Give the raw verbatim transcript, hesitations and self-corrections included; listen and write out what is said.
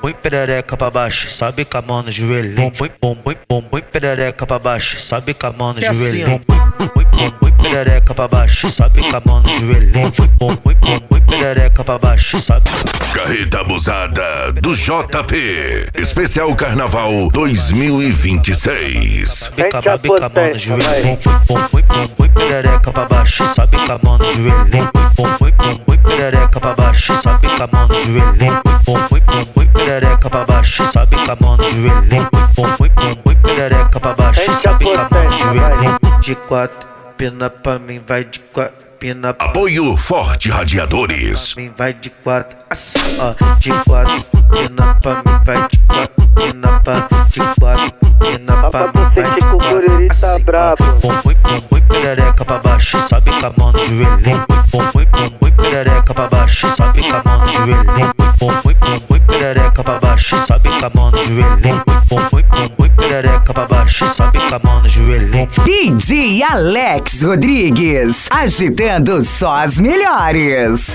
bumbum, perereca pra baixo, sobe com a mão no joelho. Bumbum, bumbum, bumbum, perereca pra baixo, sobe com a mão no joelho. Bumbum, bumbum, perereca pra baixo, sobe com a mão no joelho. Bumbum, bumbum, perereca pra baixo, sobe. Carreta abusada do J P. Especial Carnaval dois mil e vinte e seis. Sobe com a mão no joelho. Bumbum, bumbum, perereca pra baixo, sobe com a mão no joelho. Bumbum, bumbum, perereca pra baixo, sobe com a mão no joelho. Bumbum, bumbum, perereca pra baixo, sobe com a mão no joelho. Bumbum, bumbum, perereca pra baixo, sobe com a mão no joelho. De quatro, pina pra mim, vai de quatro. Pina pra Apoio Forte Radiadores. mim, vai de quatro, assim, ó. De quatro, pina pra mim, vai de quatro. Pina pra, de quatro, pina pra mim, vai de quatro, assim, ó. Bumbum, bumbum, perereca pra baixo, sobe com a mão no joelho. Bumbum, bumbum, perereca pra baixo, sobe com a mão no joelho. Bumbum, bumbum, perereca pra baixo, sobe com a mão no joelho. Bumbum, bumbum, perereca pra baixo, sobe com a mão no joelho. D J Alex Rodrigues, agitando só as melhores.